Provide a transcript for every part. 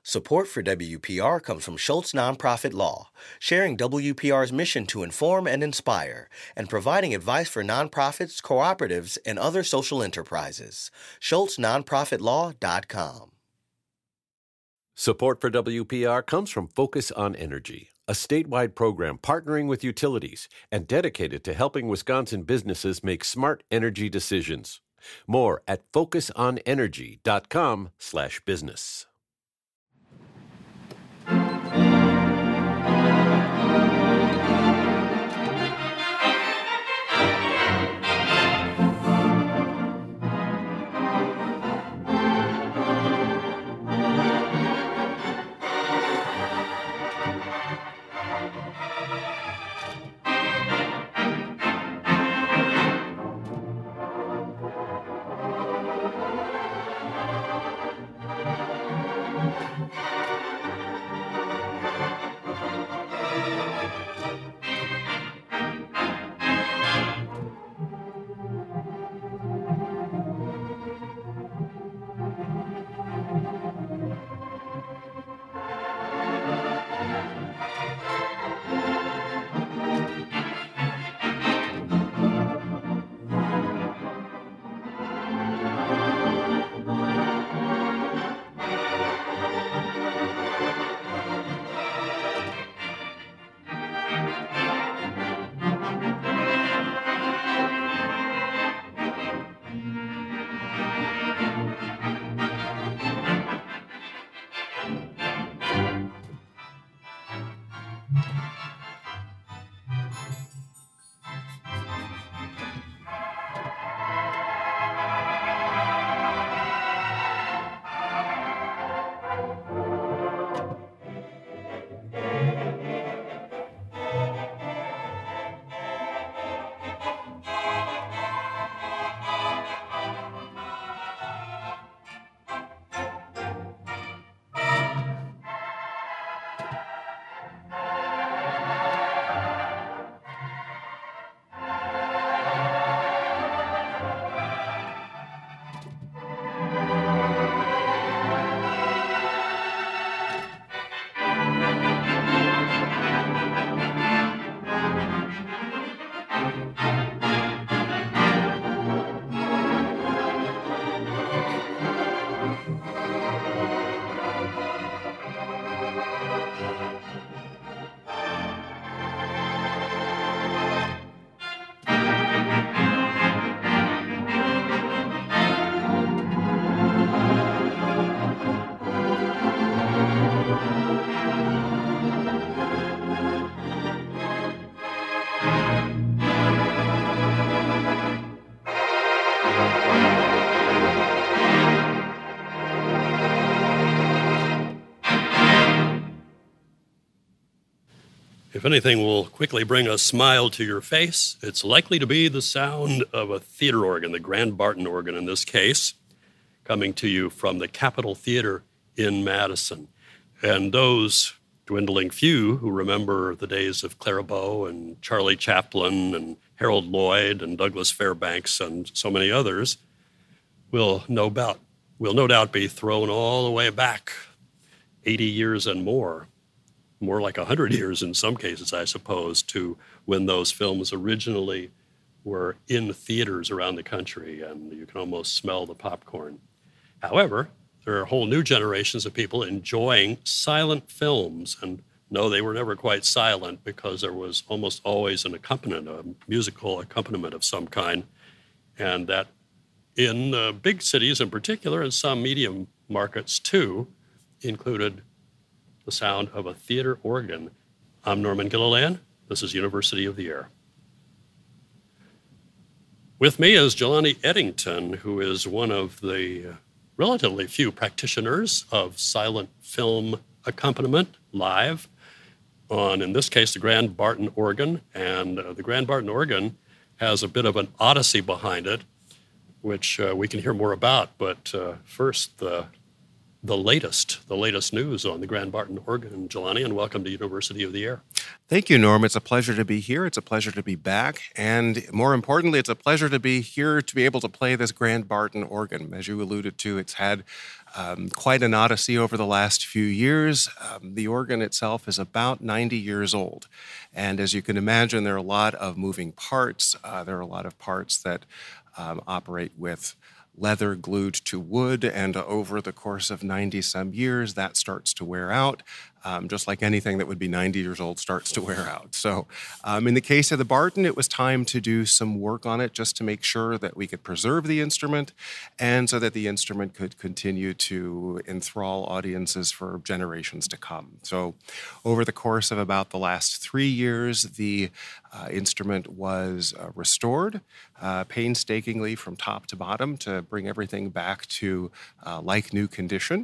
Support for WPR comes from Schultz Nonprofit Law, sharing WPR's mission to inform and inspire, and providing advice for nonprofits, cooperatives, and other social enterprises. SchultzNonprofitLaw.com. Support for WPR comes from Focus on Energy, a statewide program partnering with utilities and dedicated to helping Wisconsin businesses make smart energy decisions. More at focusonenergy.com/business. If anything will quickly bring a smile to your face, it's likely to be the sound of a theater organ, the Grand Barton organ in this case, coming to you from the Capitol Theater in Madison. And those dwindling few who remember the days of Clara Bow and Charlie Chaplin and Harold Lloyd and Douglas Fairbanks and so many others will no doubt be thrown all the way back 80 years and more like 100 years in some cases, I suppose, to when those films originally were in theaters around the country, and you can almost smell the popcorn. However, there are whole new generations of people enjoying silent films, and no, they were never quite silent because there was almost always an accompaniment, a musical accompaniment of some kind, and that in big cities in particular, and some medium markets too, included the sound of a theater organ. I'm Norman Gilliland. This is University of the Air. With me is Jelani Eddington, who is one of the relatively few practitioners of silent film accompaniment live on, in this case, the Grand Barton organ. And the Grand Barton organ has a bit of an odyssey behind it, which we can hear more about. But first, the the latest news on the Grand Barton organ. Jelani, and welcome to University of the Air. Thank you, Norm. It's a pleasure to be here. It's a pleasure to be back. And more importantly, it's a pleasure to be here to be able to play this Grand Barton organ. As you alluded to, it's had quite an odyssey over the last few years. The organ itself is about 90 years old. And as you can imagine, there are a lot of moving parts. There are a lot of parts that operate with leather glued to wood, and over the course of 90-some years, that starts to wear out, just like anything that would be 90 years old starts to wear out. So in the case of the Barton, it was time to do some work on it just to make sure that we could preserve the instrument and so that the instrument could continue to enthrall audiences for generations to come. So over the course of about the last 3 years, the instrument was restored painstakingly from top to bottom to bring everything back to like new condition.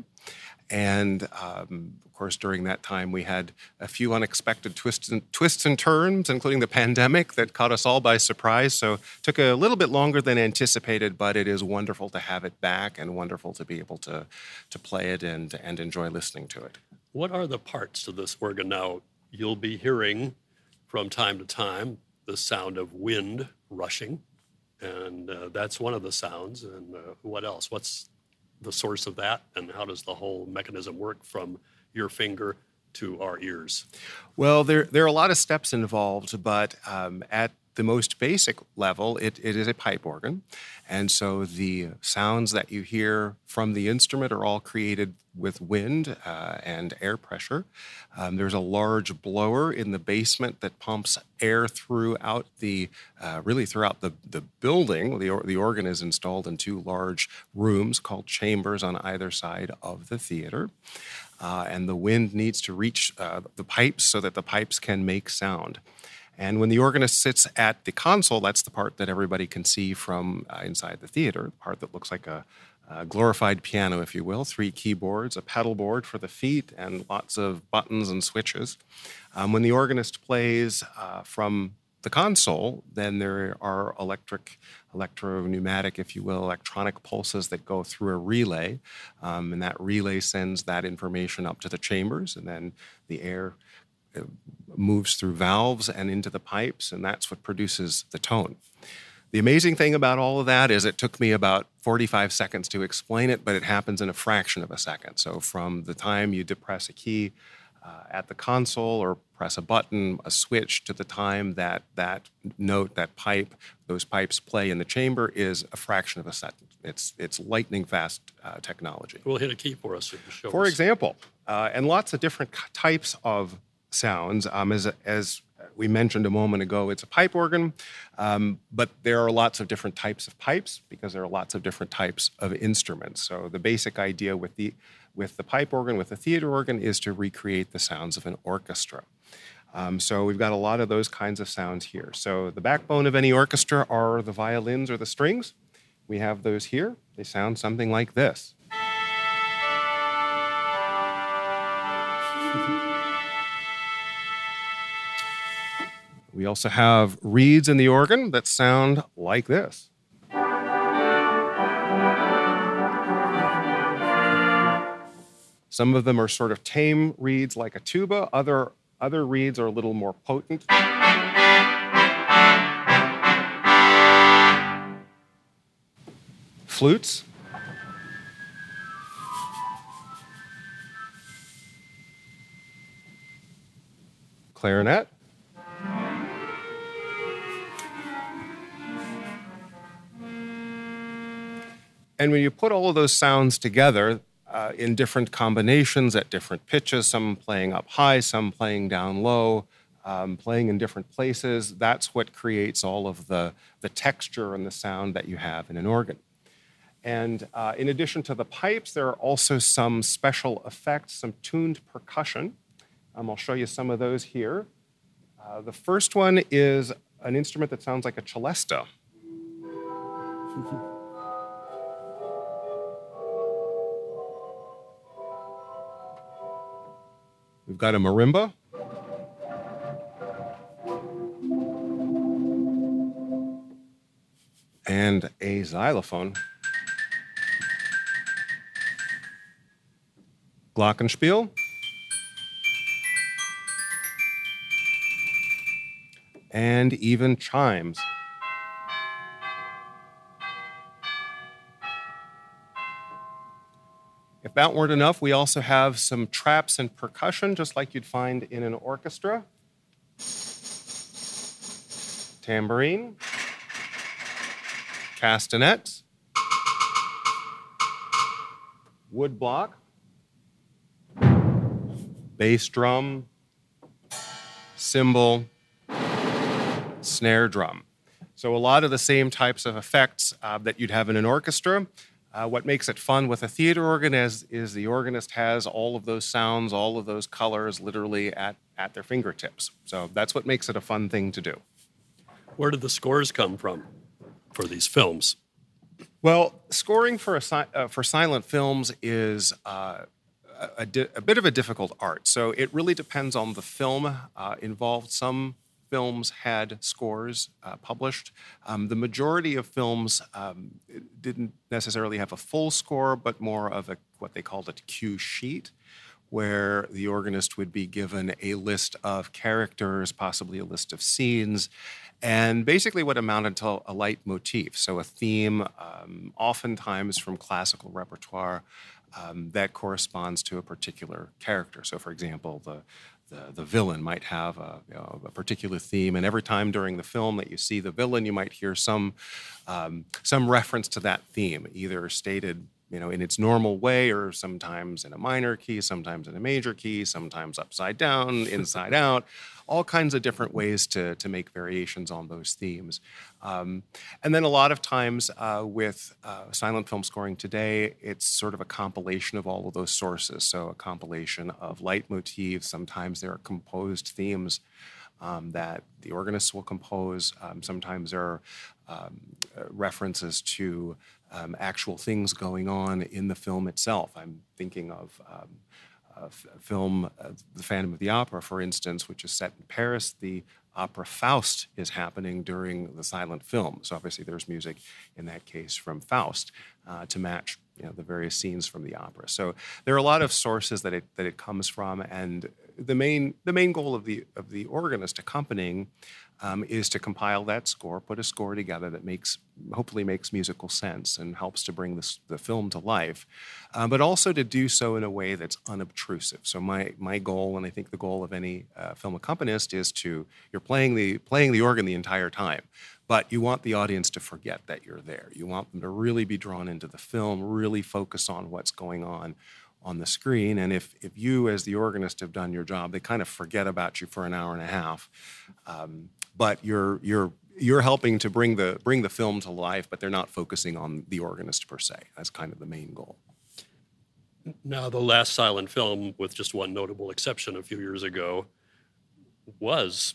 And of course, during that time, we had a few unexpected twists and turns, including the pandemic that caught us all by surprise. So it took a little bit longer than anticipated, but it is wonderful to have it back and wonderful to be able to play it and enjoy listening to it. What are the parts to this organ now? You'll be hearing from time to time the sound of wind rushing, and that's one of the sounds. And what else? What's the source of that, and how does the whole mechanism work from your finger to our ears? Well, there are a lot of steps involved, but at the most basic level, it is a pipe organ. And so the sounds that you hear from the instrument are all created with wind and air pressure. There's a large blower in the basement that pumps air throughout throughout the building. The organ is installed in 2 large rooms called chambers on either side of the theater. And the wind needs to reach the pipes so that the pipes can make sound. And when the organist sits at the console, that's the part that everybody can see from inside the theater, the part that looks like a glorified piano, if you will, 3 keyboards, a pedal board for the feet, and lots of buttons and switches. When the organist plays from the console, then there are electro-pneumatic, if you will, electronic pulses that go through a relay, and that relay sends that information up to the chambers, and then the air moves through valves and into the pipes, and that's what produces the tone. The amazing thing about all of that is it took me about 45 seconds to explain it, but it happens in a fraction of a second. So from the time you depress a key at the console or press a button, a switch, to the time that note, that pipe, those pipes play in the chamber is a fraction of a second. It's lightning fast technology. We'll hit a key for us. For example, and lots of different types of sounds. As we mentioned a moment ago, it's a pipe organ, but there are lots of different types of pipes because there are lots of different types of instruments. So the basic idea with the pipe organ, with the theater organ, is to recreate the sounds of an orchestra. So we've got a lot of those kinds of sounds here. So the backbone of any orchestra are the violins or the strings. We have those here. They sound something like this. We also have reeds in the organ that sound like this. Some of them are sort of tame reeds like a tuba. Other reeds are a little more potent. Flutes. Clarinet. And when you put all of those sounds together in different combinations at different pitches, some playing up high, some playing down low, playing in different places, that's what creates all of the texture and the sound that you have in an organ. And in addition to the pipes, there are also some special effects, some tuned percussion. I'll show you some of those here. The first one is an instrument that sounds like a celesta. We've got a marimba. And a xylophone. glockenspiel, and even chimes. If that weren't enough, we also have some traps and percussion, just like you'd find in an orchestra. Tambourine, castanets, wood block, bass drum, cymbal, snare drum. So a lot of the same types of effects that you'd have in an orchestra. What makes it fun with a theater organ is the organist has all of those sounds, all of those colors literally at their fingertips. So that's what makes it a fun thing to do. Where did the scores come from for these films? Well, scoring for silent films is a bit of a difficult art. So it really depends on the film involved. Some films had scores published. The majority of films didn't necessarily have a full score, but more of what they called a cue sheet, where the organist would be given a list of characters, possibly a list of scenes, and basically what amounted to a leitmotif, so a theme, oftentimes from classical repertoire, that corresponds to a particular character. So, for example, the villain might have a particular theme, and every time during the film that you see the villain, you might hear some reference to that theme, either stated in its normal way, or sometimes in a minor key, sometimes in a major key, sometimes upside down, inside out, all kinds of different ways to make variations on those themes. And then a lot of times with silent film scoring today, it's sort of a compilation of all of those sources. So a compilation of leitmotifs. Sometimes there are composed themes that the organists will compose. Sometimes there are references to actual things going on in the film itself. I'm thinking of film, The Phantom of the Opera, for instance, which is set in Paris. The opera Faust is happening during the silent film. So obviously there's music in that case from Faust to match the various scenes from the opera. So there are a lot of sources that it comes from, and the main goal of the organist accompanying is to compile that score, put a score together that hopefully makes musical sense and helps to bring the film to life, but also to do so in a way that's unobtrusive. So my goal, and I think the goal of any film accompanist, is you're playing the organ the entire time, but you want the audience to forget that you're there. You want them to really be drawn into the film, really focus on what's going on the screen. And if you, as the organist, have done your job, they kind of forget about you for an hour and a half. But you're helping to bring the film to life, but they're not focusing on the organist per se. That's kind of the main goal. Now, the last silent film, with just one notable exception a few years ago, was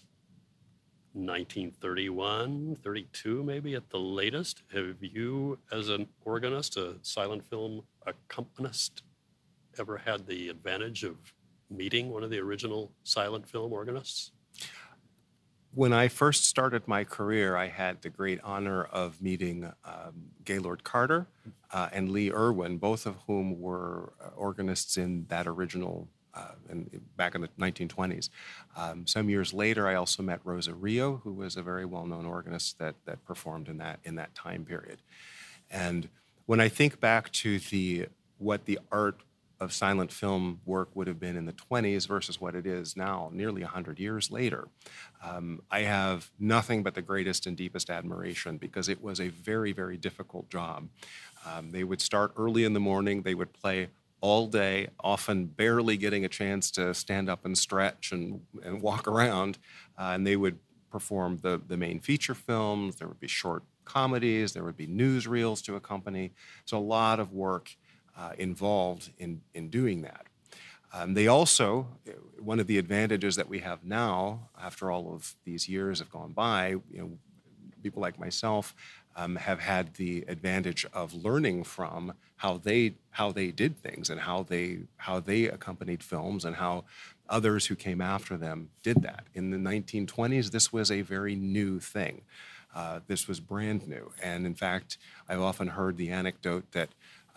1931, 32 maybe at the latest. Have you, as an organist, a silent film accompanist, ever had the advantage of meeting one of the original silent film organists? When I first started my career, I had the great honor of meeting Gaylord Carter and Lee Irwin, both of whom were organists in that original, back in the 1920s. Some years later, I also met Rosa Rio, who was a very well-known organist that performed in that time period. And when I think back to what the art of silent film work would have been in the 20s versus what it is now, nearly 100 years later, I have nothing but the greatest and deepest admiration, because it was a very, very difficult job. They would start early in the morning, they would play all day, often barely getting a chance to stand up and stretch and walk around, and they would perform the main feature films. There would be short comedies, there would be newsreels to accompany, so a lot of work involved in doing that. They also, one of the advantages that we have now, after all of these years have gone by, people like myself have had the advantage of learning from how they did things and how they accompanied films and how others who came after them did that. In the 1920s, this was a very new thing. This was brand new, and in fact, I've often heard the anecdote that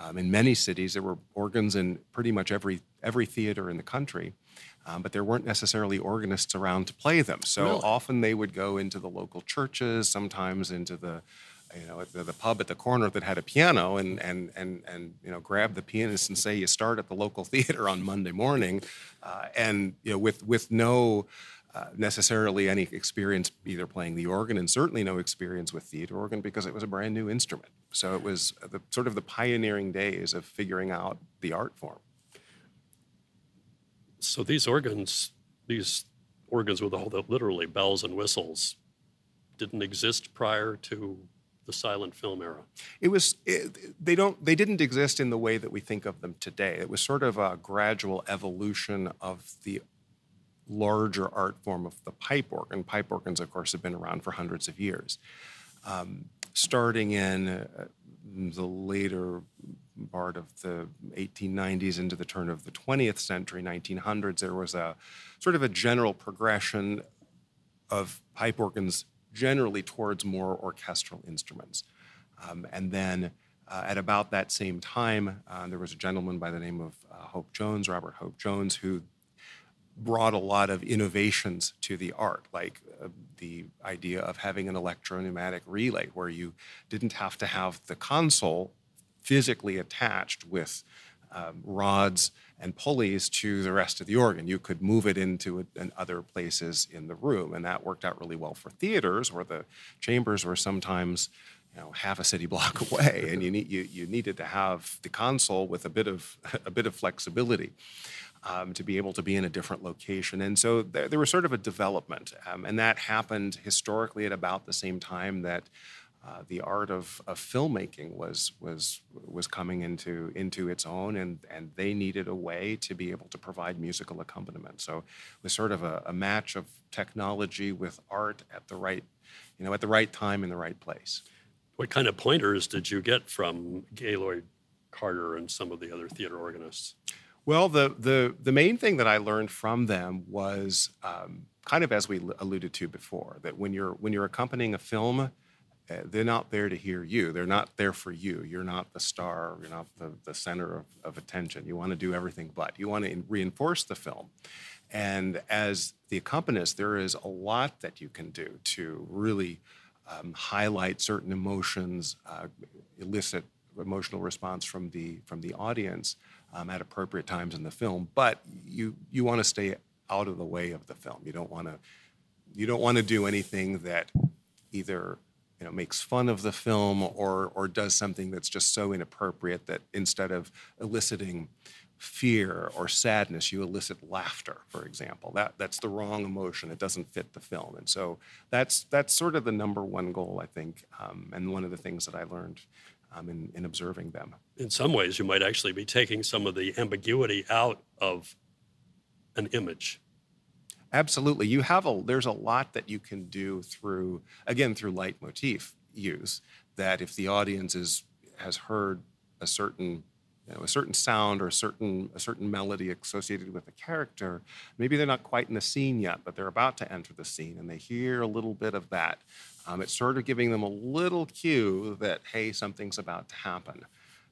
In many cities, there were organs in pretty much every theater in the country, but there weren't necessarily organists around to play them. So Really? often they would go into the local churches, sometimes into the at the pub at the corner that had a piano, and grab the pianist and say, you start at the local theater on Monday morning, and with no necessarily any experience either playing the organ, and certainly no experience with theater organ because it was a brand new instrument. So it was the pioneering days of figuring out the art form. So these organs with all the literally bells and whistles didn't exist prior to the silent film era. They didn't exist in the way that we think of them today. It was sort of a gradual evolution of the larger art form of the pipe organ. Pipe organs, of course, have been around for hundreds of years. Starting in the later part of the 1890s into the turn of the 20th century, 1900s, there was a sort of a general progression of pipe organs generally towards more orchestral instruments. And then at about that same time, there was a gentleman by the name of Robert Hope Jones, who brought a lot of innovations to the art, like the idea of having an electro-pneumatic relay where you didn't have to have the console physically attached with rods and pulleys to the rest of the organ. You could move it into other places in the room, and that worked out really well for theaters where the chambers were sometimes half a city block away, and you needed to have the console with a bit of flexibility to be able to be in a different location. And so there was sort of a development, and that happened historically at about the same time that the art of filmmaking was coming into its own, and they needed a way to be able to provide musical accompaniment. So it was sort of a match of technology with art at the right time in the right place. What kind of pointers did you get from Gaylord Carter and some of the other theater organists? Well, the main thing that I learned from them was kind of as we alluded to before, that when you're accompanying a film, they're not there to hear you. They're not there for you. You're not the star. You're not the center of attention. You want to do everything but. You want to reinforce the film. And as the accompanist, there is a lot that you can do to really highlight certain emotions, elicit emotional response from the audience at appropriate times in the film. But you want to stay out of the way of the film. You don't want to do anything that either makes fun of the film or does something that's just so inappropriate that instead of eliciting fear or sadness, you elicit laughter, for example. That's the wrong emotion. It doesn't fit the film. And so that's sort of the number one goal, I think, and one of the things that I learned in observing them. In some ways, you might actually be taking some of the ambiguity out of an image. Absolutely. There's a lot that you can do through leitmotif use, that if the audience has heard a certain sound or a certain melody associated with a character, maybe they're not quite in the scene yet, but they're about to enter the scene and they hear a little bit of that. It's sort of giving them a little cue that, hey, something's about to happen.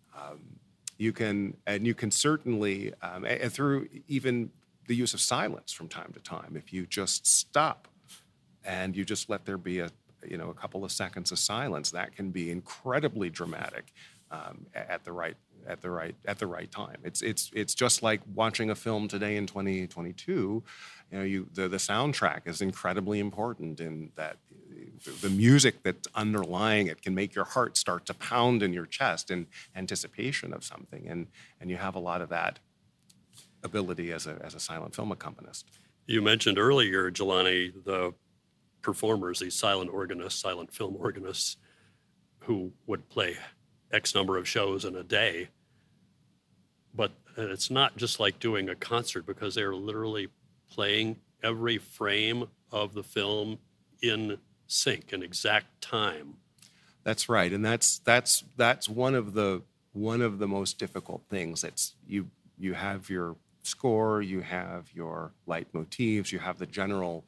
You can certainly, and through even the use of silence from time to time, if you just stop and you just let there be a couple of seconds of silence, that can be incredibly dramatic at the right time. It's just like watching a film today in 2022. The soundtrack is incredibly important in that the music that's underlying it can make your heart start to pound in your chest in anticipation of something, and you have a lot of that ability as a silent film accompanist. You mentioned earlier, Jelani, the performers, these silent organists, silent film organists, who would play X number of shows in a day. But it's not just like doing a concert, because they're literally playing every frame of the film in sync, in exact time. That's right, and that's one of the most difficult things. That's you have your score, you have your leitmotifs, you have the general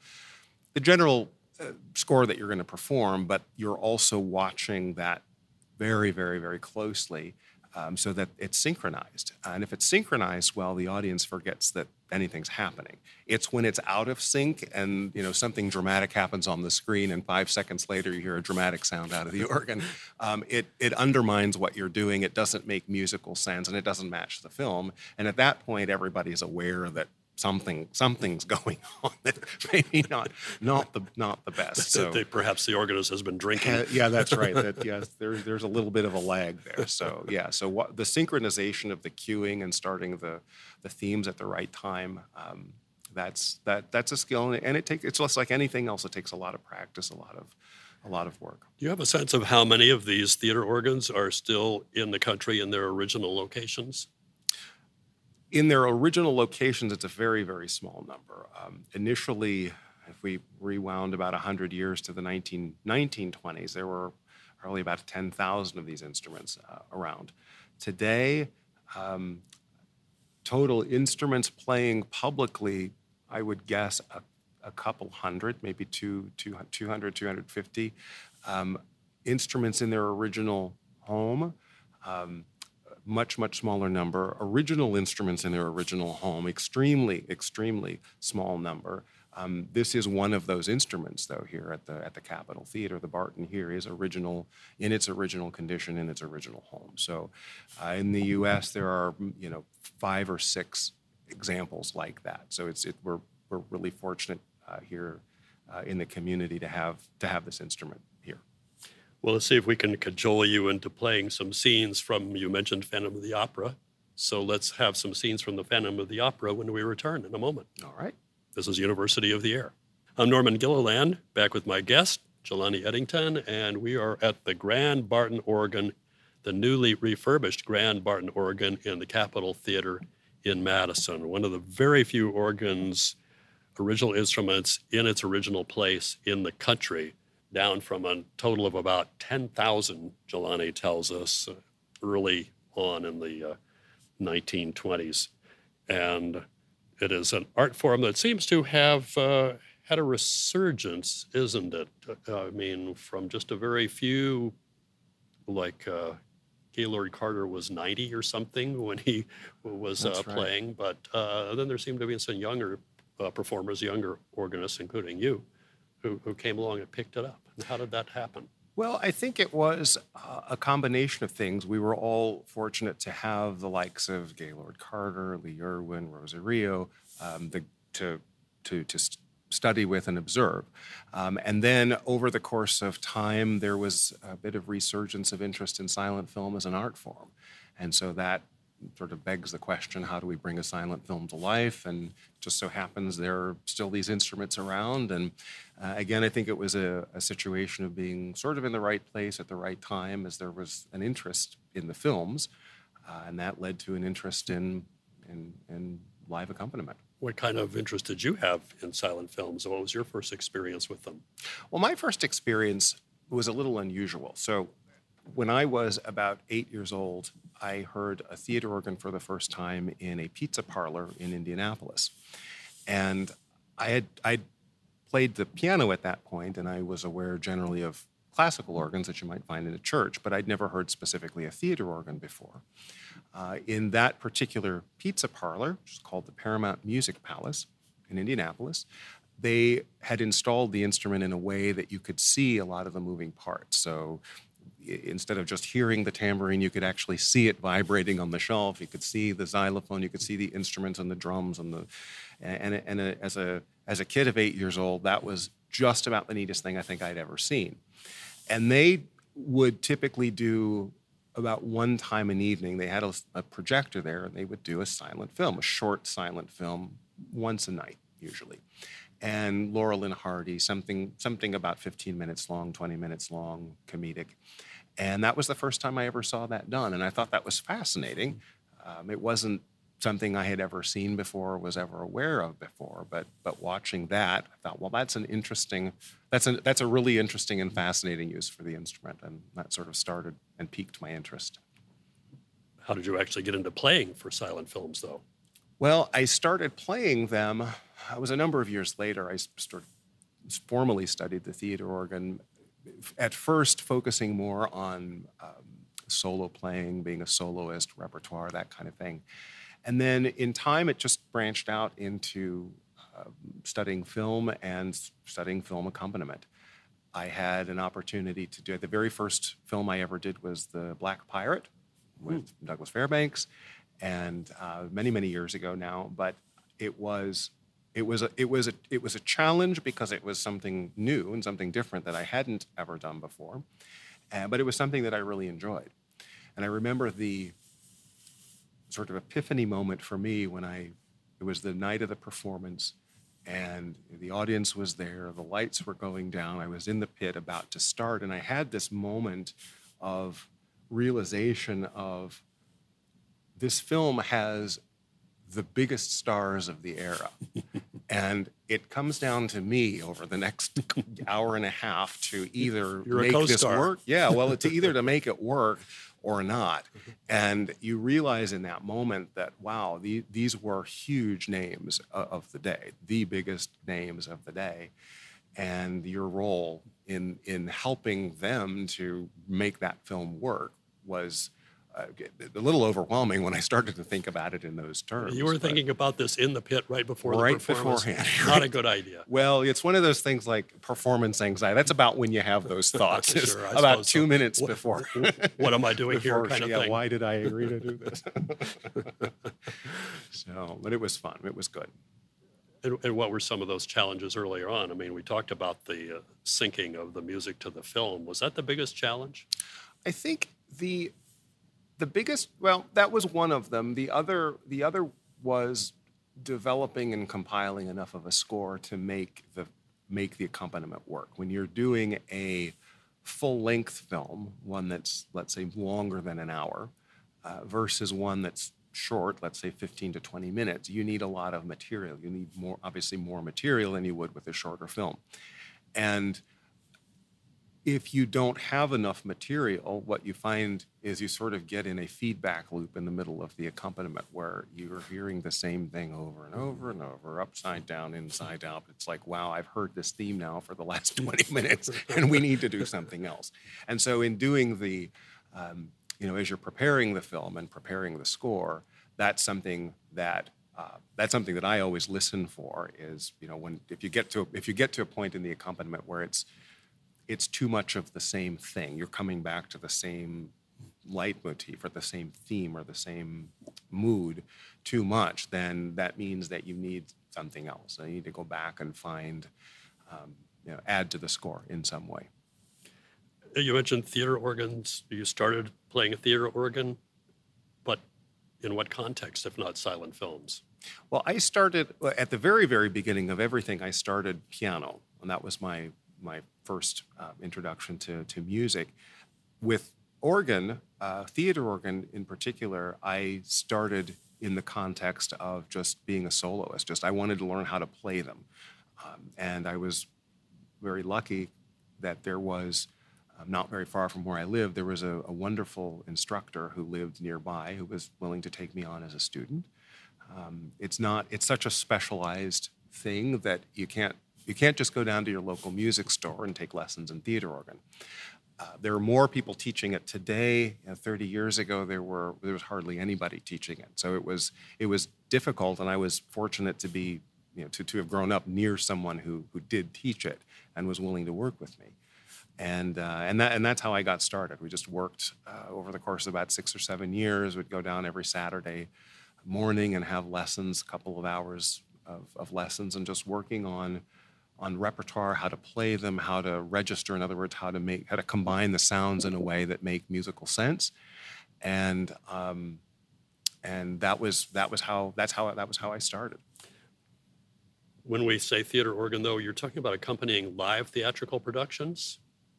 score that you're going to perform, but you're also watching that very, very, very closely so that it's synchronized. And if it's synchronized, well, the audience forgets that anything's happening. It's when it's out of sync and something dramatic happens on the screen, and 5 seconds later you hear a dramatic sound out of the organ. It undermines what you're doing. It doesn't make musical sense, and it doesn't match the film. And at that point, everybody's aware that something's going on that maybe not the best. So perhaps the organist has been drinking. Yeah, that's right. There's a little bit of a lag there. So yeah, so the synchronization of the cueing and starting the themes at the right time, that's a skill, and it's just like anything else. It takes a lot of practice, a lot of work. Do you have a sense of how many of these theater organs are still in the country in their original locations? In their original locations, it's a very, very small number. Initially, if we rewound about 100 years to the 1920s, there were probably about 10,000 of these instruments around. Today, total instruments playing publicly, I would guess a couple hundred, maybe 200, 250 instruments in their original home. Much smaller number. Original instruments in their original home, extremely small number. This is one of those instruments, though. Here at the Capitol Theater, the Barton here is original in its original condition in its original home. So, in the U.S., there are 5 or 6 examples like that. So we're really fortunate here in the community to have this instrument here. Well, let's see if we can cajole you into playing some scenes from, you mentioned Phantom of the Opera. So let's have some scenes from the Phantom of the Opera when we return in a moment. All right. This is University of the Air. I'm Norman Gilliland, back with my guest, Jelani Eddington, and we are at the Grand Barton Organ, the newly refurbished Grand Barton Organ in the Capitol Theater in Madison. One of the very few organs, original instruments in its original place in the country, down from a total of about 10,000, Jelani tells us, early on in the 1920s. And it is an art form that seems to have had a resurgence, isn't it? I mean, from just a very few, like Gaylord Carter was 90 or something when he was playing, but then there seemed to be some younger performers, younger organists, including you, who came along and picked it up. And how did that happen? Well, I think it was a combination of things. We were all fortunate to have the likes of Gaylord Carter, Lee Irwin, Rosario, to study with and observe. And then over the course of time, there was a bit of resurgence of interest in silent film as an art form. And so that sort of begs the question, how do we bring a silent film to life? And just so happens there are still these instruments around. And again, I think it was a situation of being sort of in the right place at the right time, as there was an interest in the films, and that led to an interest in live accompaniment. What kind of interest did you have in silent films? What was your first experience with them? Well, my first experience was a little unusual. So when I was about 8 years old, I heard a theater organ for the first time in a pizza parlor in Indianapolis. And I'd played the piano at that point, and I was aware generally of classical organs that you might find in a church, but I'd never heard specifically a theater organ before. In that particular pizza parlor, which is called the Paramount Music Palace in Indianapolis, they had installed the instrument in a way that you could see a lot of the moving parts. So instead of just hearing the tambourine, you could actually see it vibrating on the shelf. You could see the xylophone. You could see the instruments and the drums as a kid of 8 years old, that was just about the neatest thing I think I'd ever seen. And they would typically do about one time an evening. They had a projector there, and they would do a silent film, a short silent film, once a night usually. And Laurel and Hardy, something about 15 minutes long, 20 minutes long, comedic. And that was the first time I ever saw that done. And I thought that was fascinating. It wasn't something I had ever seen before or was ever aware of before. But watching that, I thought, well, that's a really interesting and fascinating use for the instrument. And that sort of started and piqued my interest. How did you actually get into playing for silent films, though? Well, I started playing them. It was a number of years later. I formally studied the theater organ, at first focusing more on solo playing, being a soloist, repertoire, that kind of thing. And then in time, it just branched out into studying film and studying film accompaniment. I had an opportunity to do it. The very first film I ever did was The Black Pirate with Douglas Fairbanks, and many, many years ago now. But it was a challenge because it was something new and something different that I hadn't ever done before. But it was something that I really enjoyed. And I remember the sort of epiphany moment for me when it was the night of the performance, and the audience was there, the lights were going down, I was in the pit about to start, and I had this moment of realization of this film has the biggest stars of the era. And it comes down to me over the next hour and a half to either make this work. Yeah, well, to make it work or not. And you realize in that moment that, wow, these were huge names of the day, the biggest names of the day. And your role in helping them to make that film work was a little overwhelming when I started to think about it in those terms. You were thinking about this in the pit right before the performance. Beforehand. Not a good idea. Well, it's one of those things like performance anxiety. That's about when you have those thoughts. Sure, about 2 minutes before. What am I doing here kind of thing. Why did I agree to do this? But it was fun. It was good. And what were some of those challenges earlier on? I mean, we talked about the syncing of the music to the film. Was that the biggest challenge? I think the biggest, well, that was one of them. The other was developing and compiling enough of a score to make the accompaniment work. When you're doing a full-length film, one that's, let's say, longer than an hour, versus one that's short, let's say 15 to 20 minutes, you need a lot of material. You need obviously more material than you would with a shorter film. And if you don't have enough material, what you find is you sort of get in a feedback loop in the middle of the accompaniment where you're hearing the same thing over and over and over, upside down, inside out. It's like, wow, I've heard this theme now for the last 20 minutes, and we need to do something else. And so in doing the, as you're preparing the film and preparing the score, that's something that I always listen for. Is if you get to a point in the accompaniment where it's too much of the same thing. You're coming back to the same leitmotif or the same theme or the same mood too much, then that means that you need something else. You need to go back and find, add to the score in some way. You mentioned theater organs. You started playing a theater organ, but in what context, if not silent films? Well, I started, at the very, very beginning of everything, I started piano, and that was my first introduction to music. With organ, theater organ in particular, I started in the context of just being a soloist. I wanted to learn how to play them. And I was very lucky that there was, not very far from where I lived, there was a wonderful instructor who lived nearby who was willing to take me on as a student. It's such a specialized thing that you can't just go down to your local music store and take lessons in theater organ. There are more people teaching it today. 30 years ago, there was hardly anybody teaching it. So it was difficult, and I was fortunate to be, to have grown up near someone who did teach it and was willing to work with me. And that's how I got started. We just worked over the course of about 6 or 7 years. We'd go down every Saturday morning and have lessons, a couple of hours of lessons, and just working on repertoire, how to play them, how to register, in other words, how to combine the sounds in a way that make musical sense, and that was how I started. When we say theater organ, though, you're talking about accompanying live theatrical productions?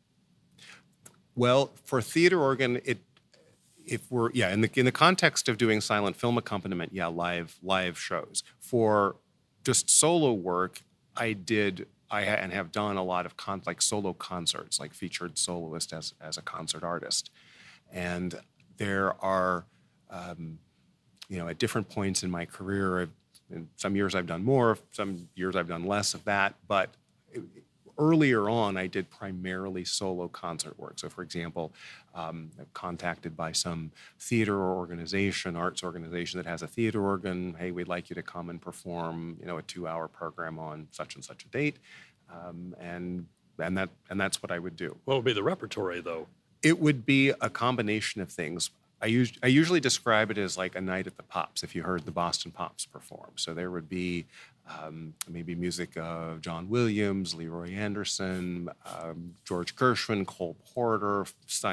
Well, for theater organ, in the context of doing silent film accompaniment, live shows. For just solo work, I have done a lot of solo concerts, like featured soloist as a concert artist. And there are, at different points in my career, in some years I've done more, some years I've done less of that, but earlier on, I did primarily solo concert work. So, for example, I'm contacted by some theater organization, arts organization that has a theater organ. Hey, we'd like you to come and perform, a 2-hour program on such and such a date, and that's what I would do. What would be the repertory, though? It would be a combination of things. I usually describe it as like a night at the Pops, if you heard the Boston Pops perform. So there would be maybe music of John Williams, Leroy Anderson, George Gershwin, Cole Porter,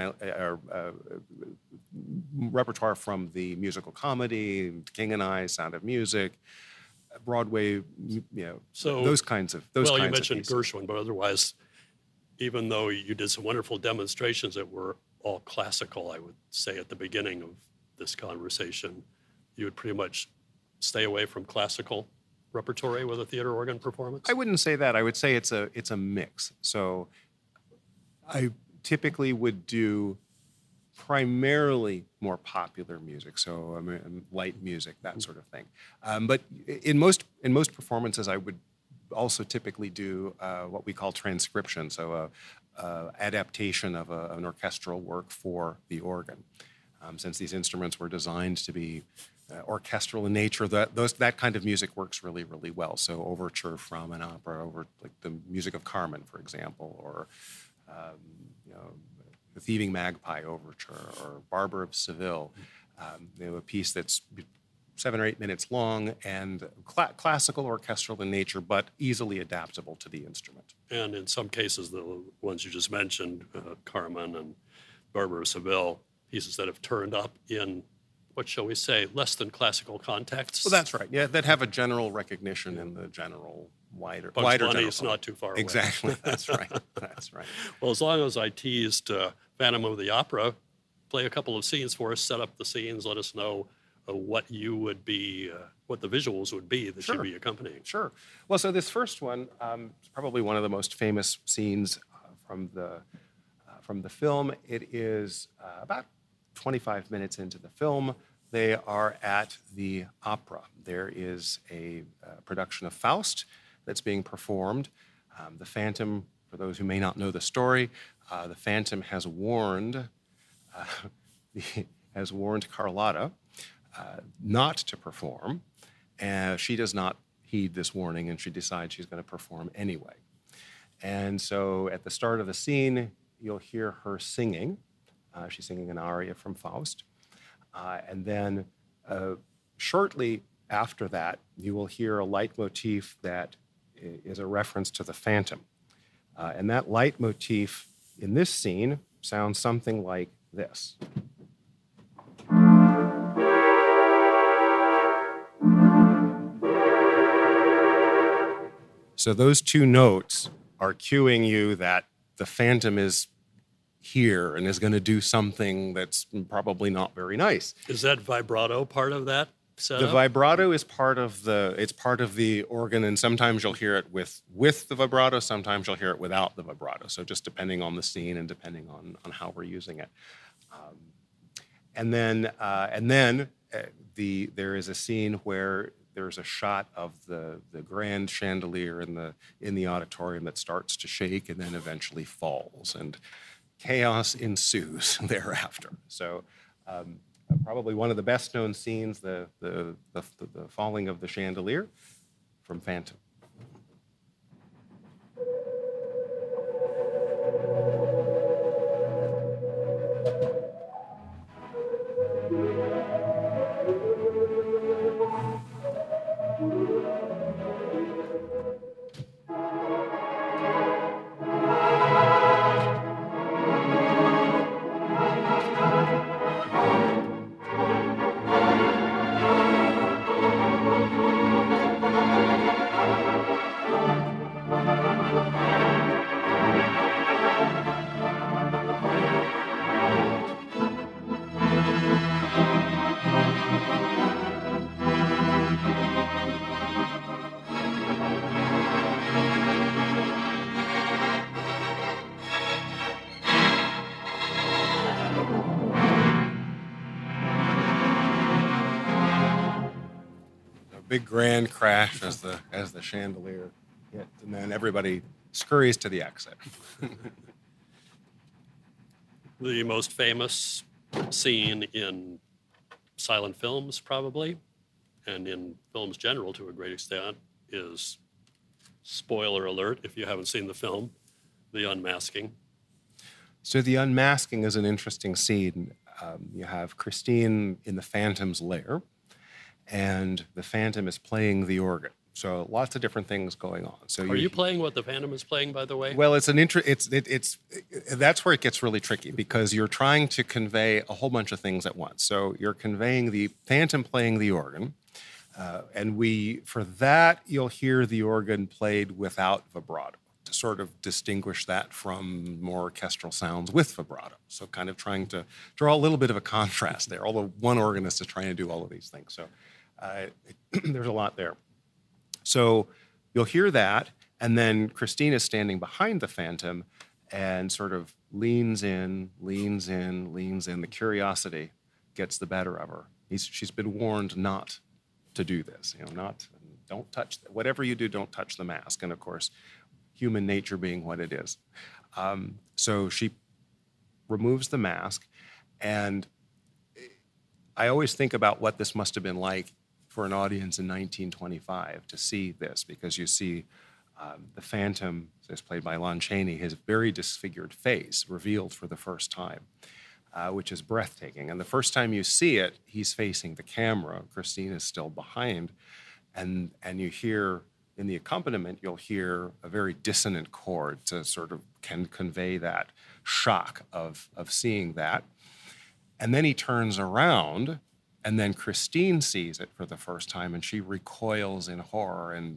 repertoire from the musical comedy, King and I, Sound of Music, Broadway, so, those kinds of those. Well, kinds you mentioned of pieces. Gershwin, but otherwise, even though you did some wonderful demonstrations that were all classical, I would say at the beginning of this conversation, you would pretty much stay away from classical repertory with a theater organ performance? I wouldn't say that. I would say it's a mix. So I typically would do primarily more popular music, so light music, that sort of thing. But in most performances, I would also typically do what we call transcription, so adaptation of an orchestral work for the organ. Since these instruments were designed to be orchestral in nature, that kind of music works really, really well. So overture from an opera, over like the music of Carmen, for example, or the Thieving Magpie Overture, or Barber of Seville. A piece that's 7 or 8 minutes long and classical orchestral in nature, but easily adaptable to the instrument. And in some cases, the ones you just mentioned, Carmen and Barber of Seville, pieces that have turned up in, what shall we say, less than classical contexts. Well, that's right. Yeah, that have a general recognition in the general wider Bugs general Bunny's public. not too far away. Exactly. That's right. That's right. Well, as long as I teased Phantom of the Opera, play a couple of scenes for us, set up the scenes, let us know what you would be, what the visuals would be that you'd be accompanying. Sure. Well, so this first one is probably one of the most famous scenes from the film. It is about 25 minutes into the film. They are at the opera. There is a production of Faust that's being performed. The Phantom, for those who may not know the story, the Phantom has warned Carlotta not to perform. She does not heed this warning, and she decides she's going to perform anyway. And so at the start of the scene, you'll hear her singing. She's singing an aria from Faust. And then shortly after that, you will hear a leitmotif that is a reference to the Phantom. And that leitmotif in this scene sounds something like this. So those two notes are cueing you that the Phantom is here and is going to do something that's probably not very nice. Is that vibrato part of that setup? The vibrato is part of the organ, and sometimes you'll hear it with the vibrato, sometimes you'll hear it without the vibrato. So just depending on the scene and depending on how we're using it. And then there is a scene where there's a shot of the grand chandelier in the auditorium that starts to shake and then eventually falls, and chaos ensues thereafter. So probably one of the best known scenes, the falling of the chandelier from Phantom. Big grand crash as the chandelier hit, and then everybody scurries to the exit. The most famous scene in silent films, probably, and in films general to a great extent, is, spoiler alert if you haven't seen the film, the unmasking. So the unmasking is an interesting scene. You have Christine in the Phantom's lair, and the Phantom is playing the organ. So lots of different things going on. So Are you playing what the Phantom is playing, by the way? Well, it's that's where it gets really tricky, because you're trying to convey a whole bunch of things at once. So you're conveying the Phantom playing the organ, and for that you'll hear the organ played without vibrato, to sort of distinguish that from more orchestral sounds with vibrato. So kind of trying to draw a little bit of a contrast there, although one organist is trying to do all of these things. So there's a lot there. So you'll hear that, and then Christine is standing behind the Phantom and sort of leans in. The curiosity gets the better of her. She's been warned not to do this, don't touch, whatever you do, don't touch the mask. And of course, human nature being what it is. So she removes the mask, and I always think about what this must have been like for an audience in 1925 to see this, because you see the Phantom, as played by Lon Chaney, his very disfigured face revealed for the first time, which is breathtaking. And the first time you see it, he's facing the camera. Christine is still behind, and you hear, in the accompaniment, you'll hear a very dissonant chord to sort of can convey that shock of seeing that. And then he turns around, and then Christine sees it for the first time, and she recoils in horror, and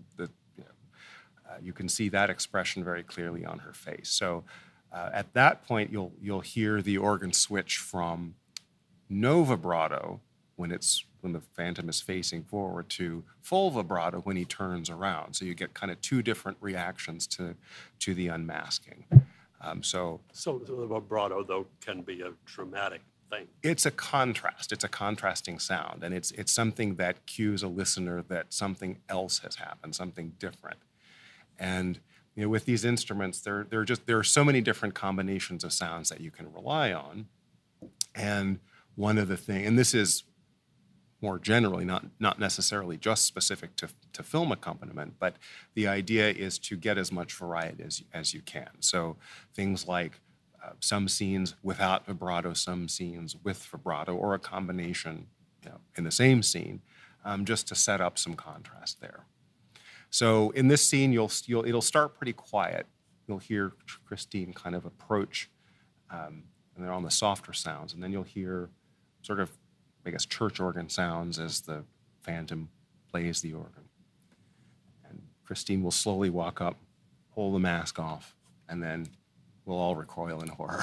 you can see that expression very clearly on her face. So at that point, you'll hear the organ switch from no vibrato when the Phantom is facing forward to full vibrato when he turns around. So you get kind of two different reactions to the unmasking. So the vibrato, though, can be a dramatic thing. It's a contrast. It's a contrasting sound, and it's something that cues a listener that something else has happened, something different. And with these instruments, there are so many different combinations of sounds that you can rely on. And one of the things, and this is more generally, not necessarily just specific to film accompaniment, but the idea is to get as much variety as you can. So things like some scenes without vibrato, some scenes with vibrato, or a combination in the same scene, just to set up some contrast there. So in this scene, it'll start pretty quiet. You'll hear Christine kind of approach, and they're on the softer sounds, and then you'll hear sort of, I guess, church organ sounds as the Phantom plays the organ. And Christine will slowly walk up, pull the mask off, and then we'll all recoil in horror.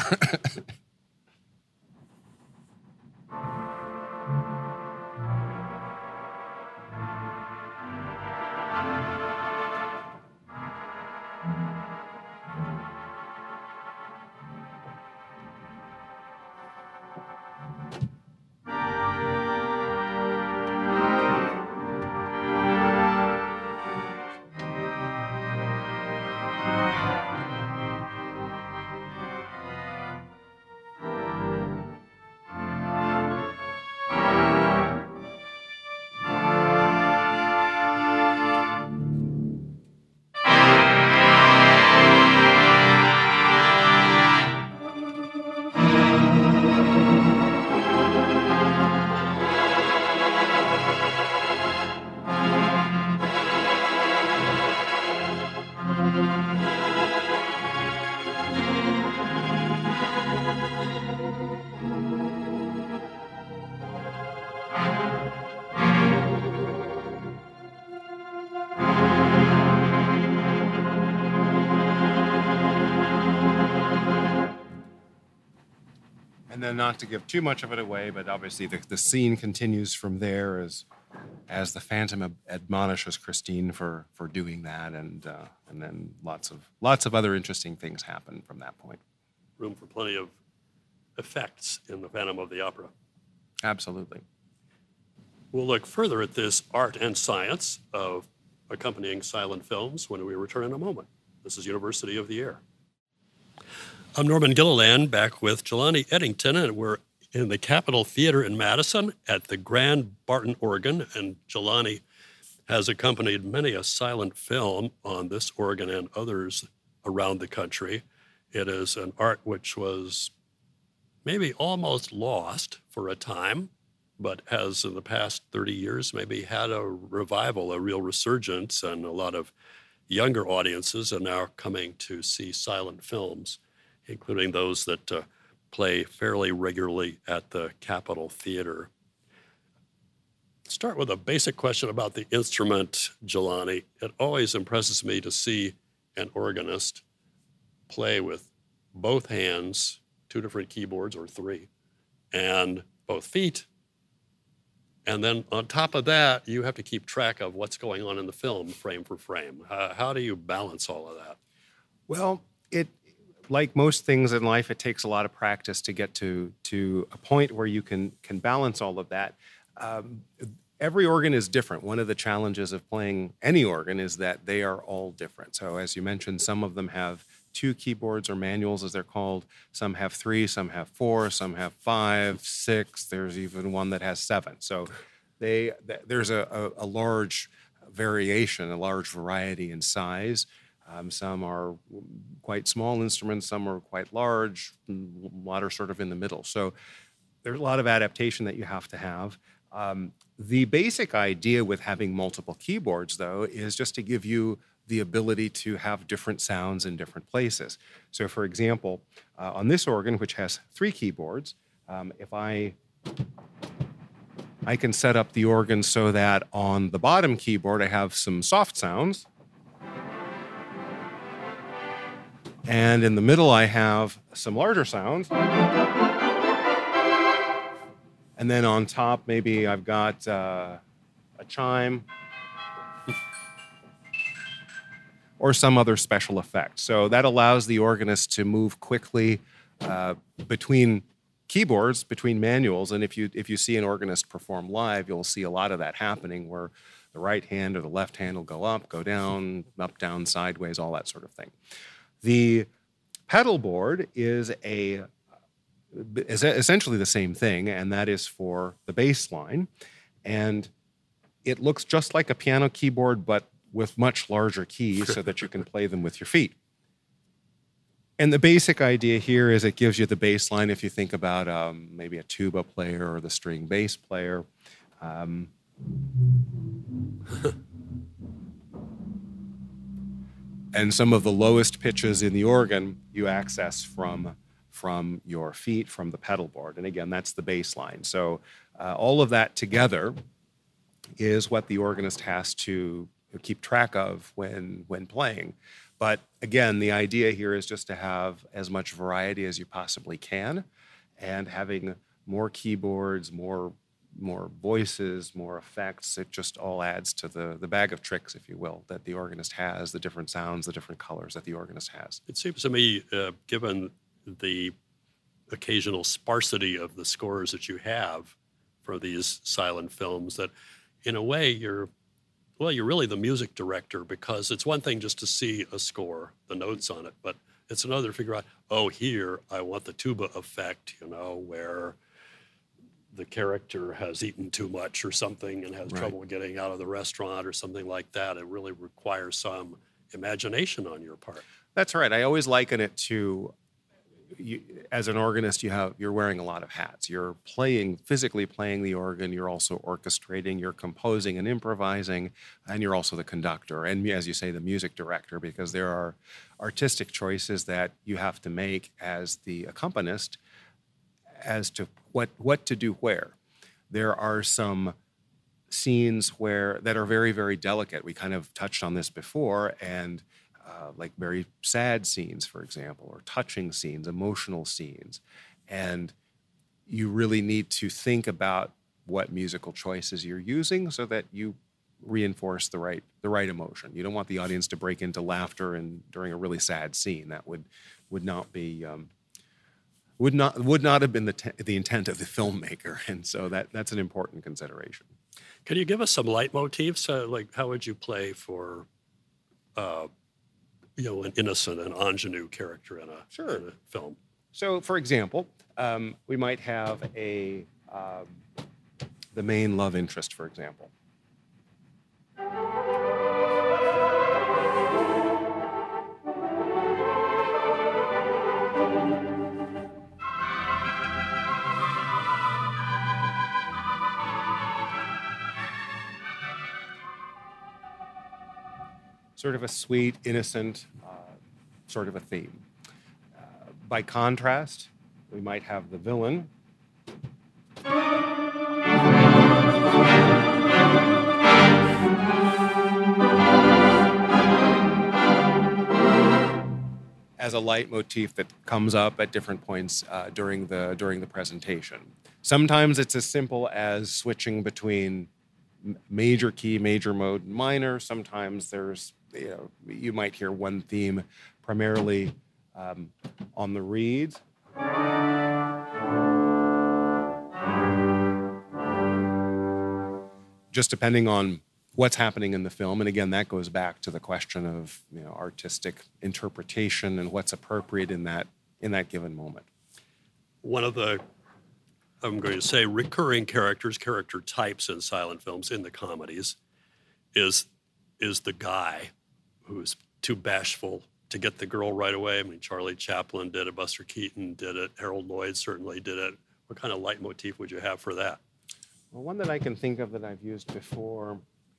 And then, not to give too much of it away, but obviously the scene continues from there as the Phantom admonishes Christine for doing that, and then lots of other interesting things happen from that point. Room for plenty of effects in the Phantom of the Opera. Absolutely. We'll look further at this art and science of accompanying silent films when we return in a moment. This is University of the Air. I'm Norman Gilliland, back with Jelani Eddington, and we're in the Capitol Theater in Madison at the Grand Barton organ. And Jelani has accompanied many a silent film on this organ and others around the country. It is an art which was maybe almost lost for a time, but has in the past 30 years maybe had a revival, a real resurgence, and a lot of younger audiences are now coming to see silent films, including those that play fairly regularly at the Capitol Theater. Start with a basic question about the instrument, Jelani. It always impresses me to see an organist play with both hands, 2 different keyboards or 3, and both feet. And then on top of that, you have to keep track of what's going on in the film frame for frame. How do you balance all of that? Well, like most things in life, it takes a lot of practice to get to a point where you can balance all of that. Every organ is different. One of the challenges of playing any organ is that they are all different. So as you mentioned, some of them have 2 keyboards or manuals, as they're called. Some have 3, some have 4, some have 5, 6. There's even one that has 7. So there's a large variation, a large variety in size. Some are quite small instruments, some are quite large, a lot are sort of in the middle. So there's a lot of adaptation that you have to have. The basic idea with having multiple keyboards, though, is just to give you the ability to have different sounds in different places. So, for example, on this organ, which has 3 keyboards, if I can set up the organ so that on the bottom keyboard I have some soft sounds, and in the middle I have some larger sounds. And then on top, maybe I've got a chime or some other special effect. So that allows the organist to move quickly between keyboards, between manuals. And if you see an organist perform live, you'll see a lot of that happening, where the right hand or the left hand will go up, go down, up, down, sideways, all that sort of thing. The pedal board is essentially the same thing, and that is for the bass line. And it looks just like a piano keyboard, but with much larger keys so that you can play them with your feet. And the basic idea here is it gives you the bass line if you think about maybe a tuba player or the string bass player. And some of the lowest pitches in the organ you access from your feet, from the pedal board. And again, that's the bass line. So all of that together is what the organist has to keep track of when playing. But again, the idea here is just to have as much variety as you possibly can, and having more keyboards, more voices, more effects. It just all adds to the bag of tricks, if you will, that the organist has, the different sounds, the different colors that the organist has. It seems to me, given the occasional sparsity of the scores that you have for these silent films, that in a way you're really the music director, because it's one thing just to see a score, the notes on it, but it's another to figure out, here I want the tuba effect, where the character has eaten too much or something and has trouble getting out of the restaurant or something like that. It really requires some imagination on your part. That's right. I always liken it to, as an organist, you're wearing a lot of hats. You're physically playing the organ. You're also orchestrating. You're composing and improvising, and you're also the conductor. And as you say, the music director, because there are artistic choices that you have to make as the accompanist as to what to do where. There are some scenes that are very, very delicate. We kind of touched on this before, and like very sad scenes, for example, or touching scenes, emotional scenes. And you really need to think about what musical choices you're using so that you reinforce the right emotion. You don't want the audience to break into laughter during a really sad scene. That would not be would not have been the intent of the filmmaker. And so that's an important consideration. Can you give us some leitmotifs? Like, how would you play for an innocent and ingenue character in a film? So, for example, we might have the main love interest, for example. Sort of a sweet, innocent sort of a theme. By contrast, we might have the villain. As a leitmotif that comes up at different points during the presentation. Sometimes it's as simple as switching between major key, major mode, minor. Sometimes there's, you might hear one theme primarily on the reeds. Just depending on what's happening in the film. And again, that goes back to the question of artistic interpretation and what's appropriate in that given moment. One of the, I'm going to say, recurring character types in silent films, in the comedies, is the guy who's too bashful to get the girl right away. I mean, Charlie Chaplin did it, Buster Keaton did it, Harold Lloyd certainly did it. What kind of leitmotif would you have for that? Well, one that I can think of that I've used before.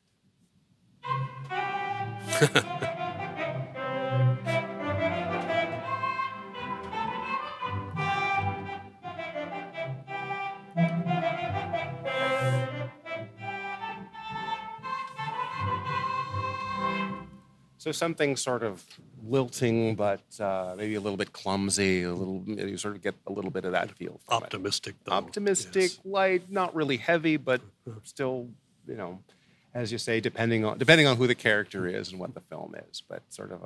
So something sort of lilting, but maybe a little bit clumsy, you sort of get a little bit of that feel from Optimistic, it. though. Optimistic, yes. Light, not really heavy, but still, as you say, depending on who the character is and what the film is, but sort of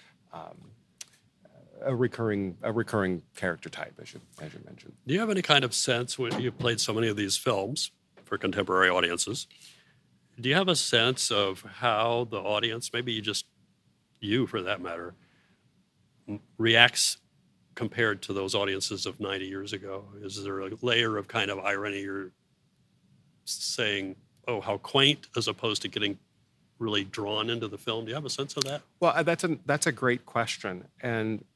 a recurring character type, as you mentioned. Do you have any kind of sense, when you've played so many of these films for contemporary audiences, do you have a sense of how the audience, maybe you for that matter, reacts compared to those audiences of 90 years ago? Is there a layer of kind of irony, you're saying, oh, how quaint, as opposed to getting really drawn into the film? Do you have a sense of that? Well, that's a great question. And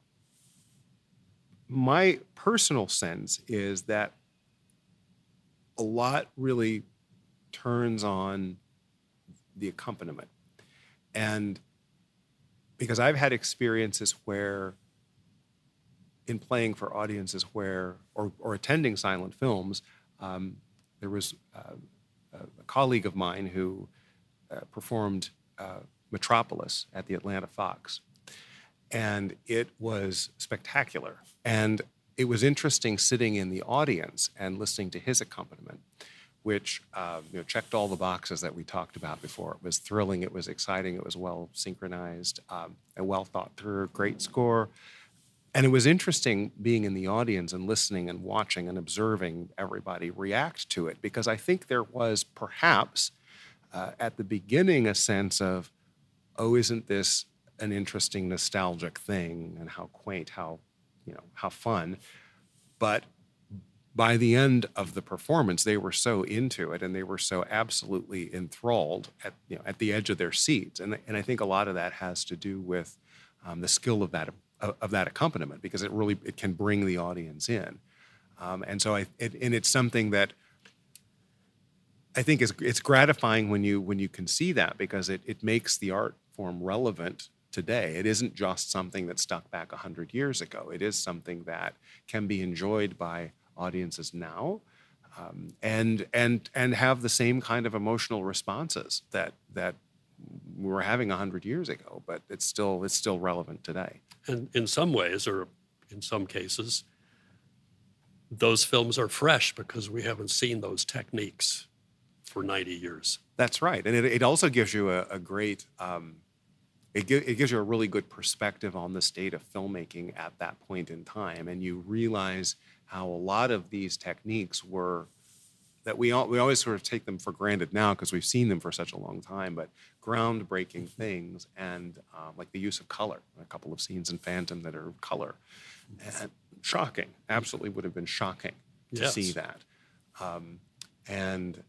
my personal sense is that a lot really turns on the accompaniment. And because I've had experiences where, in playing for audiences where, or attending silent films, there was a colleague of mine who performed Metropolis at the Atlanta Fox. And it was spectacular. And it was interesting sitting in the audience and listening to his accompaniment, which checked all the boxes that we talked about before. It was thrilling, it was exciting, it was well synchronized, and well thought through, great score. And it was interesting being in the audience and listening and watching and observing everybody react to it, because I think there was perhaps at the beginning a sense of, oh, isn't this an interesting nostalgic thing, and how quaint, how fun. But by the end of the performance, they were so into it and they were so absolutely enthralled at the edge of their seats. And I think a lot of that has to do with the skill of that accompaniment, because it can bring the audience in. And so it's something that I think it's gratifying when you can see that, because it makes the art form relevant today. It isn't just something that stuck back 100 years ago. It is something that can be enjoyed by audiences now, and have the same kind of emotional responses that we were having 100 years ago, but it's still relevant today. And in some ways, or in some cases, those films are fresh because we haven't seen those techniques for 90 years. That's right. And it also gives you a great, it gives you a really good perspective on the state of filmmaking at that point in time. And you realize how a lot of these techniques were that we always sort of take them for granted now because we've seen them for such a long time, but groundbreaking things, and like the use of color. A couple of scenes in Phantom that are color, and shocking. Absolutely would have been shocking to see that, and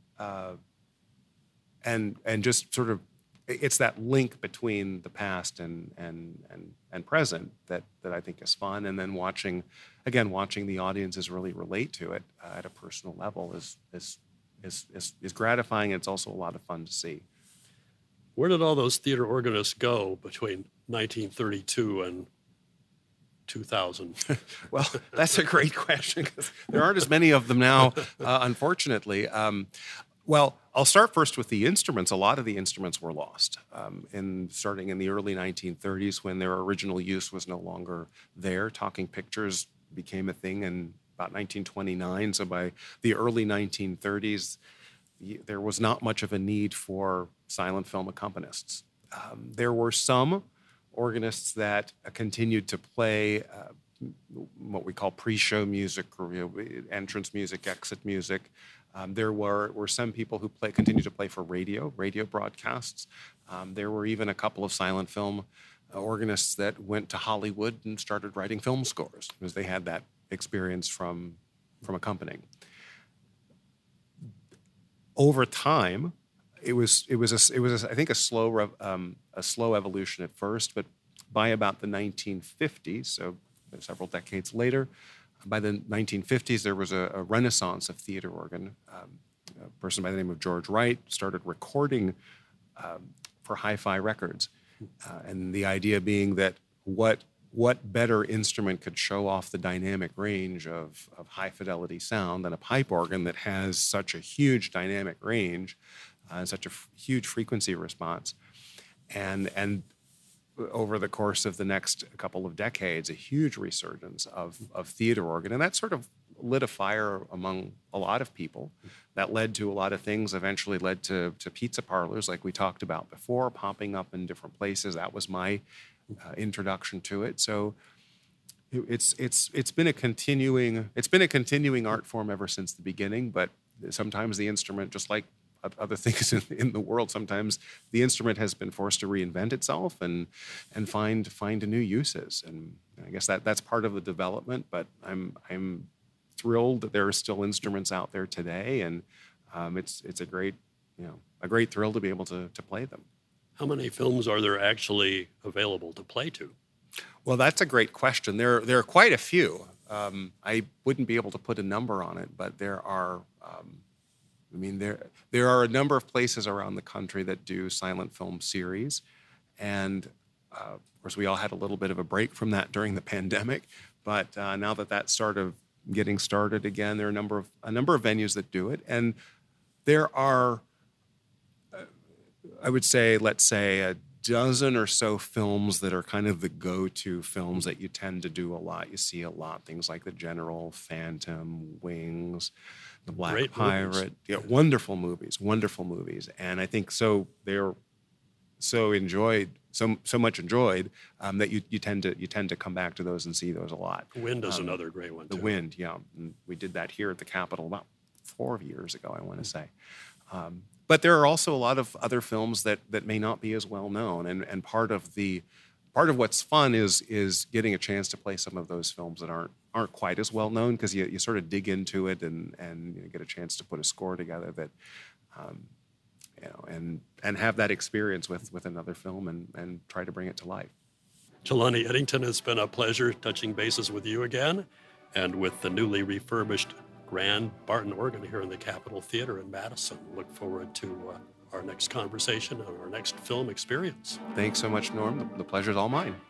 just sort of, it's that link between the past and present that I think is fun, and then watching the audiences really relate to it at a personal level is gratifying. It's also a lot of fun to see. Where did all those theater organists go between 1932 and 2000? Well, that's a great question because there aren't as many of them now, unfortunately. Well, I'll start first with the instruments. A lot of the instruments were lost starting in the early 1930s when their original use was no longer there. Talking pictures became a thing in about 1929. So by the early 1930s, there was not much of a need for silent film accompanists. There were some organists that continued to play what we call pre-show music, or entrance music, exit music. There were some people who continued to play for radio broadcasts. There were even a couple of silent film organists that went to Hollywood and started writing film scores because they had that experience from accompanying. Over time, it was I think a slow evolution at first, but by about the 1950s, so several decades later, by the 1950s, there was a renaissance of theater organ. A person by the name of George Wright started recording for Hi-Fi Records, and the idea being that what better instrument could show off the dynamic range of high-fidelity sound than a pipe organ that has such a huge dynamic range and such a huge frequency response. And over the course of the next couple of decades, a huge resurgence of theater organ. And that sort of lit a fire among a lot of people. That led to a lot of things, eventually led to pizza parlors, like we talked about before, popping up in different places. That was my introduction to it. So it's been a continuing art form ever since the beginning, but sometimes the instrument, just like other things in the world, sometimes the instrument has been forced to reinvent itself and find new uses. And I guess that's part of the development, but I'm thrilled that there are still instruments out there today, and it's a great thrill to be able to play them. How many films are there actually available to play to? Well, that's a great question. There are quite a few. I wouldn't be able to put a number on it, but there are. There are a number of places around the country that do silent film series, and of course we all had a little bit of a break from that during the pandemic. But now that that's sort of getting started again, there are a number of venues that do it, and there are, I would say, let's say a dozen or so films that are kind of the go-to films that you tend to do a lot. You see a lot, things like The General, Phantom, Wings, The Black Great Pirate. movies. Yeah, wonderful movies. And I think so they're so much enjoyed that you tend to come back to those and see those a lot. Wind is another great one, too. The Wind, yeah. And we did that here at the Capitol about 4 years ago, I want to say. But there are also a lot of other films that may not be as well known, and part of what's fun is getting a chance to play some of those films that aren't quite as well known, because you sort of dig into it and get a chance to put a score together that and have that experience with another film and try to bring it to life. Jelani Eddington, it's been a pleasure touching bases with you again, and with the newly refurbished Grand Barton organ here in the Capitol Theater in Madison. Look forward to our next conversation and our next film experience. Thanks so much, Norm. The pleasure's all mine.